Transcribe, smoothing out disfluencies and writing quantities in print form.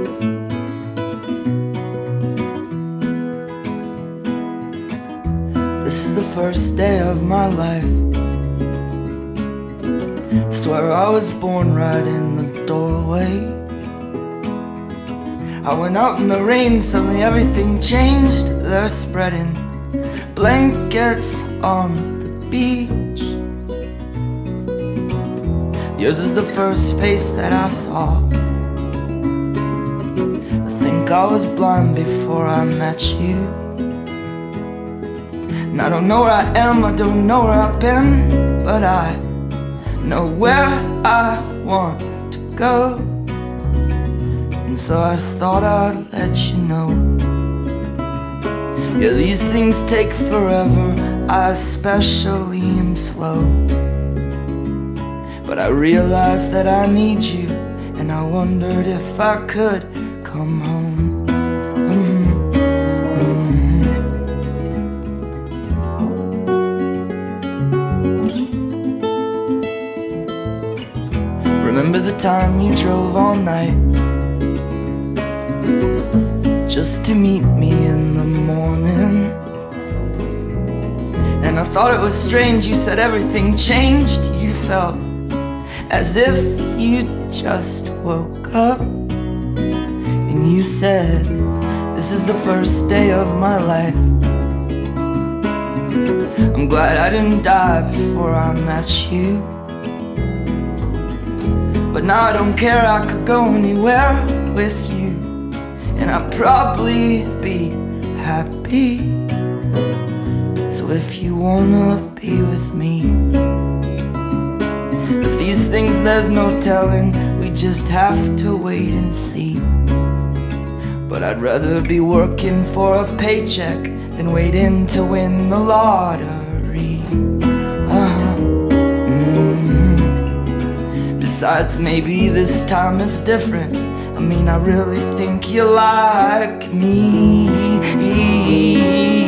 This is the first day of my life. Swear I was born right in the doorway. I went out in the rain, suddenly everything changed. They're spreading blankets on the beach. Yours is the first face that I saw. I think I was blind before I met you. And I don't know where I am, I don't know where I've been, but I know where I want to go. And so I thought I'd let you know. Yeah, these things take forever, I especially am slow. But I realized that I need you, and I wondered if I could come home. Remember the time you drove all night just to meet me in the morning? And I thought it was strange, you said everything changed. You felt as if you just woke up. And you said, this is the first day of my life. I'm glad I didn't die before I met you. But now I don't care, I could go anywhere with you, and I'd probably be happy. So if you wanna be with me, with these things there's no telling, we just have to wait and see. But I'd rather be working for a paycheck than waiting to win the lottery. Besides, maybe this time it's different. I mean, I really think you like me.